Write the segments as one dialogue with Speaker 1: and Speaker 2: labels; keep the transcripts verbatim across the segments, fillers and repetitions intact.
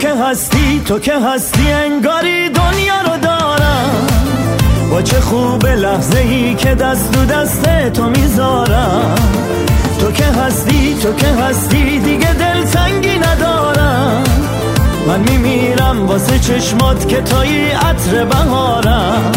Speaker 1: که هستی تو که هستی انگاری دنیا رو دارم. با چه خوبه لحظه ای که دست تو دست تو میذارم. تو که هستی تو که هستی دیگه دلتنگی ندارم. من میمیرم واسه چشمات که توی عطر بهارم.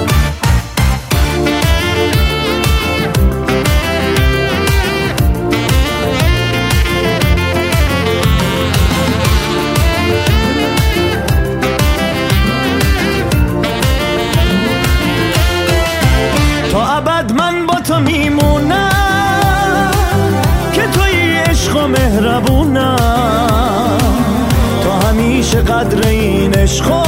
Speaker 1: تا ابد من با تو میمونم که توی عشق و مهربونم. تو همیشه قدر این عشقو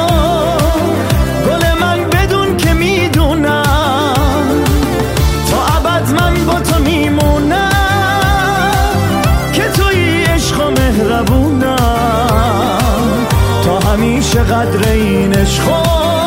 Speaker 1: گل من بدون که میدونم. تا ابد من با تو میمونم که توی عشق و مهربونم. تو همیشه قدر این عشقو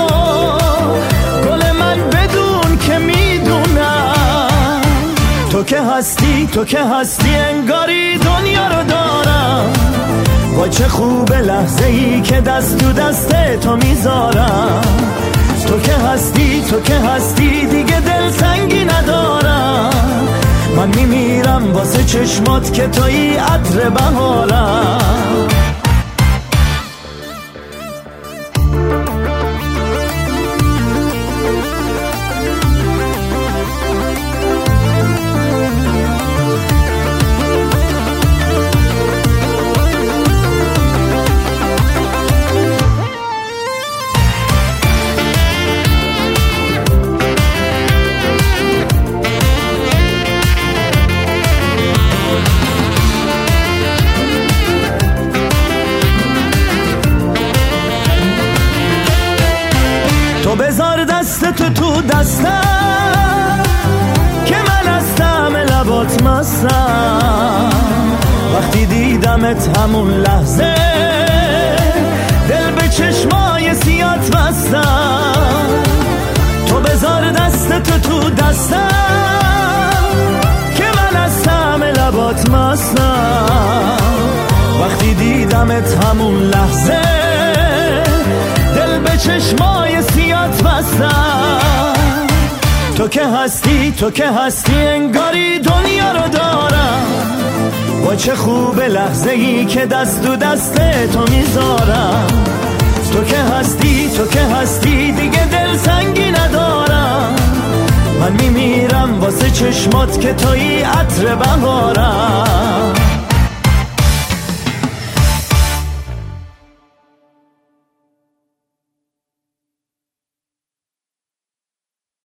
Speaker 1: گل من بدون که میدونم. تو که هستی تو که هستی انگاری دنیا رو دارم. با چه خوبه لحظه ای که دست تو دست تو میذارم. تو که هستی تو که هستی دیگه دلتنگی ندارم. من میمیرم واسه چشمات که توی عطر بهارم. تو بذار دست تو تو دستم که من از طعم لبات مستم. وقتی دیدمت همون لحظه دل به چشمای سیات بستم. تو بذار دست تو تو دستم که من از طعم لبات مستم. وقتی دیدمت همون لحظه دل به چشمای سیات بستم. تو که هستی تو که هستی انگاری دنیا رو دارم. با چه خوبه لحظه ای که دست تو دست تو میذارم. تو که هستی تو که هستی دیگه دلتنگی ندارم. من میمیرم واسه چشمات که توی عطر بهارم.